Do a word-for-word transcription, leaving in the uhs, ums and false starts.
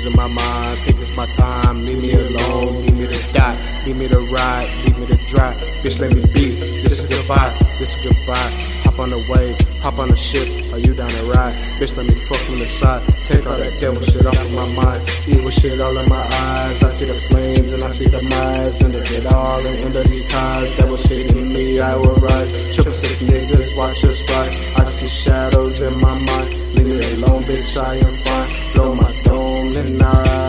losing my mind. Take this my time, leave me alone. Leave me to die, leave me to ride, leave me to drive. Bitch, let me be. This is goodbye, this is goodbye. Hop on the wave, hop on the ship. Are you down to ride? Bitch, let me fuck from the side. Take all that devil shit off of my mind. Evil shit all in my eyes. I see the flames and I see the miles. And to get all the end of these ties. Devil shit in me, I will rise. Triple six niggas, watch us ride. I see shadows in my mind. Leave me alone, bitch, I am fine. Blow my dome and I